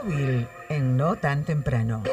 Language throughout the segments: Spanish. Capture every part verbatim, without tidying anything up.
móvil en No Tan Temprano.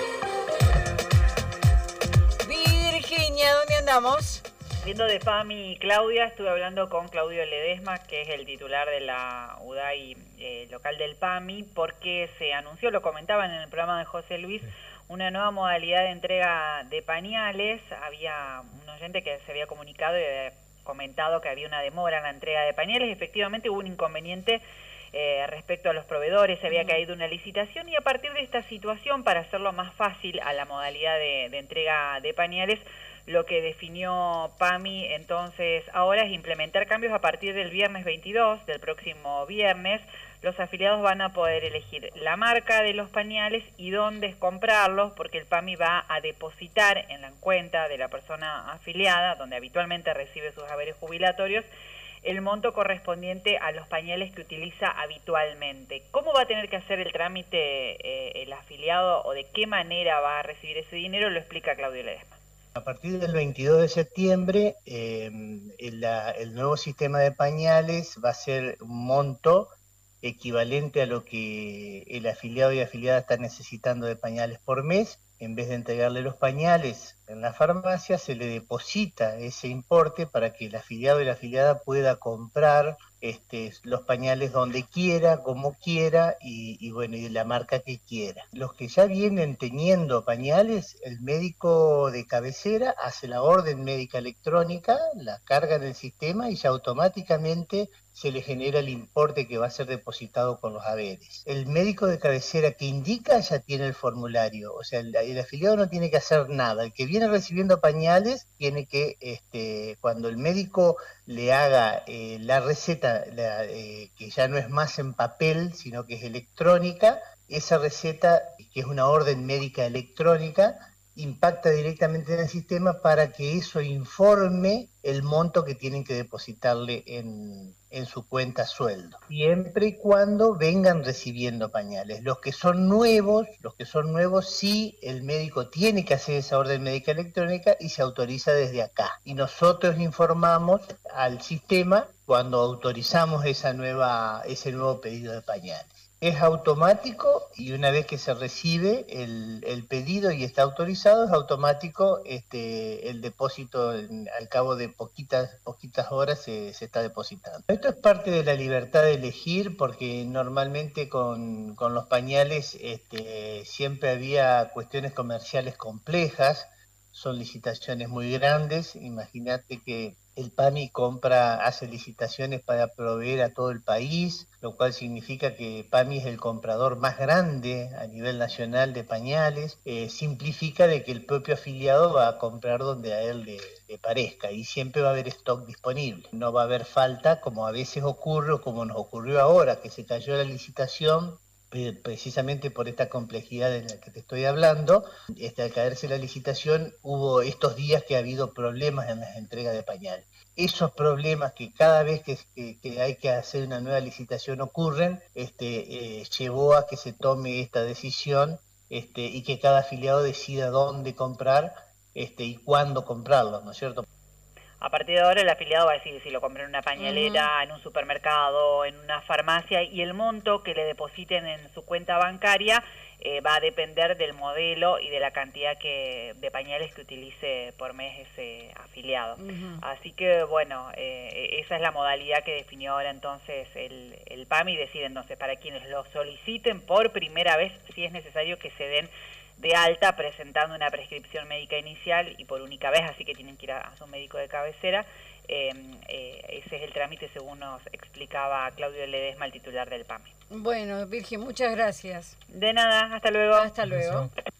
Virginia, ¿dónde andamos? Viendo de PAMI y Claudia, estuve hablando con Claudio Ledesma, que es el titular de la U D A I eh, local del PAMI, porque se anunció, lo comentaban en el programa de José Luis, una nueva modalidad de entrega de pañales. Había un oyente que se había comunicado y había comentado que había una demora en la entrega de pañales. Efectivamente hubo un inconveniente eh, respecto a los proveedores, se había caído una licitación, y a partir de esta situación, para hacerlo más fácil a la modalidad de, de entrega de pañales, lo que definió PAMI entonces ahora es implementar cambios a partir del viernes veintidós, del próximo viernes. Los afiliados van a poder elegir la marca de los pañales y dónde comprarlos, porque el PAMI va a depositar en la cuenta de la persona afiliada, donde habitualmente recibe sus haberes jubilatorios, el monto correspondiente a los pañales que utiliza habitualmente. ¿Cómo va a tener que hacer el trámite eh, el afiliado o de qué manera va a recibir ese dinero? Lo explica Claudio Ledesma. A partir del veintidós de septiembre, eh, el, la, el nuevo sistema de pañales va a ser un monto equivalente a lo que el afiliado y afiliada están necesitando de pañales por mes. En vez de entregarle los pañales en la farmacia, se le deposita ese importe para que el afiliado y la afiliada pueda comprar este, los pañales donde quiera, como quiera y, y bueno, y de la marca que quiera. Los que ya vienen teniendo pañales, el médico de cabecera hace la orden médica electrónica, la carga en el sistema y ya automáticamente se le genera el importe que va a ser depositado con los haberes. El médico de cabecera que indica ya tiene el formulario, o sea, el, el afiliado no tiene que hacer nada. El que viene recibiendo pañales tiene que, este, cuando el médico le haga eh, la receta, la, eh, que ya no es más en papel, sino que es electrónica, esa receta, que es una orden médica electrónica, impacta directamente en el sistema para que eso informe el monto que tienen que depositarle en, en su cuenta sueldo, siempre y cuando vengan recibiendo pañales. Los que son nuevos, los que son nuevos, sí, el médico tiene que hacer esa orden médica electrónica y se autoriza desde acá. Y nosotros informamos al sistema cuando autorizamos esa nueva, ese nuevo pedido de pañales. Es automático y una vez que se recibe el, el pedido y está autorizado, es automático este, el depósito en, al cabo de poquitas, poquitas horas se, se está depositando. Esto es parte de la libertad de elegir, porque normalmente con, con los pañales este, siempre había cuestiones comerciales complejas, son licitaciones muy grandes. Imagínate que el PAMI compra, hace licitaciones para proveer a todo el país, lo cual significa que PAMI es el comprador más grande a nivel nacional de pañales. Eh, simplifica de que el propio afiliado va a comprar donde a él le, le parezca y siempre va a haber stock disponible. No va a haber falta, como a veces ocurre o como nos ocurrió ahora, que se cayó la licitación precisamente por esta complejidad de la que te estoy hablando. Este, al caerse la licitación, hubo estos días que ha habido problemas en las entregas de pañales. Esos problemas que cada vez que, que, que hay que hacer una nueva licitación ocurren, este, eh, llevó a que se tome esta decisión este, y que cada afiliado decida dónde comprar este, y cuándo comprarlo, ¿no es cierto? A partir de ahora el afiliado va a decir si lo compró en una pañalera, uh-huh. en un supermercado, en una farmacia, y el monto que le depositen en su cuenta bancaria eh, va a depender del modelo y de la cantidad que, de pañales que utilice por mes ese afiliado. Uh-huh. Así que bueno, eh, esa es la modalidad que definió ahora entonces el, el PAMI. Decide entonces para quienes lo soliciten por primera vez, si es necesario que se den de alta presentando una prescripción médica inicial y por única vez, así que tienen que ir a, a su médico de cabecera. Eh, eh, ese es el trámite según nos explicaba Claudio Ledesma, el titular del PAMI. Bueno, Virgen, muchas gracias. De nada, hasta luego. Hasta luego.